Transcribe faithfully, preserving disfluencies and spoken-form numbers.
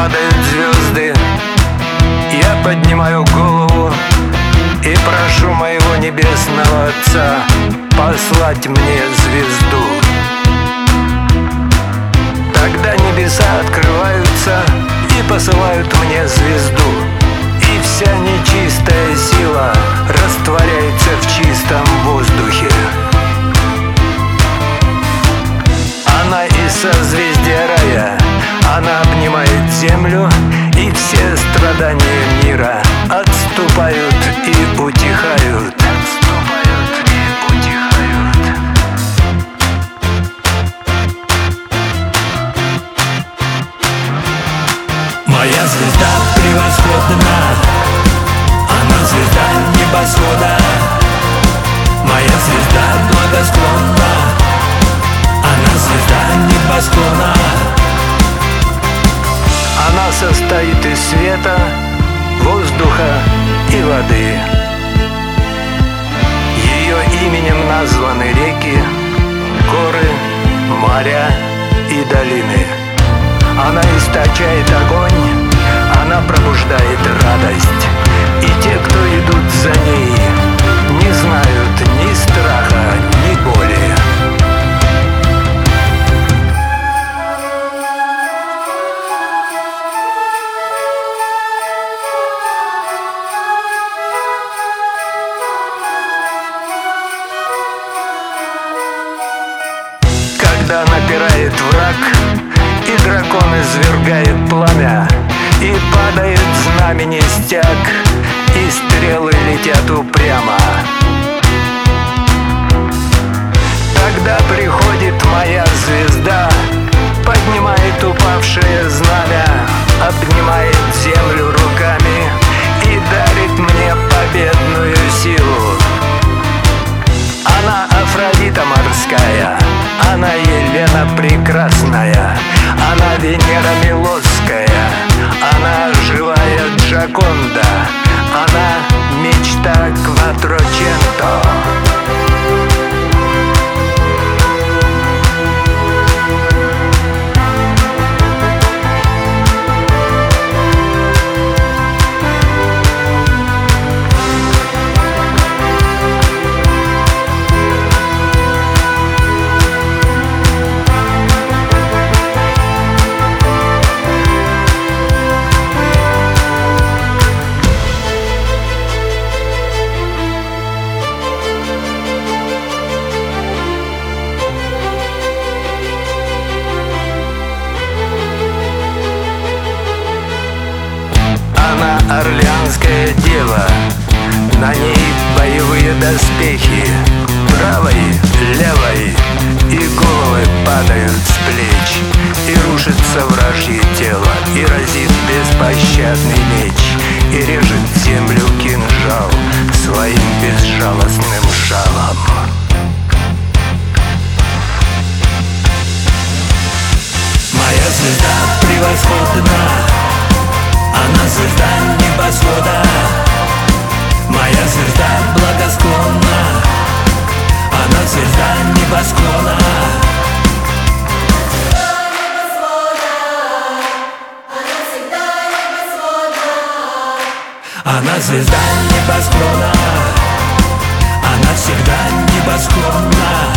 падают звезды, я поднимаю голову и прошу моего небесного Отца послать мне звезду. Тогда небеса открываются и посылают мне звезду, и вся нечистая сила растворяется в чистом воздухе. Она из созвездия рая, она обнимает землю, и все страдания мира отступают и утихают. Отступают и утихают. Моя звезда превосходна, она звезда небосвода. Моя звезда благосклонна, она звезда небосклона. Она состоит из света, воздуха и воды. Ее именем названы реки, горы, моря и долины. Она источает огонь, она пробуждает радость. И те, кто идут за ней, не знают ни страха, ни боли. Когда напирает враг, и дракон извергает пламя, и падает знамени стяг, и стрелы летят упрямо, тогда приходит моя звезда, поднимает упавшее знамя, обнимает землю руками и дарит мне победную силу. Она Афродита морская, она Елена прекрасная, она Венера Милосская, она живая Джоконда, она мечта Кватроченто. Орлеанская дева, на ней боевые доспехи, правой, левой, и головы падают с плеч, и рушится вражье тело, и разит беспощадный меч, и режет землю кинжал своим безжалостным жалом. Моя звезда превосходна, она звезда небосвода. Моя звезда благосклонна, она звезда небосклона. Она звезда небосклона, она всегда небосклонна.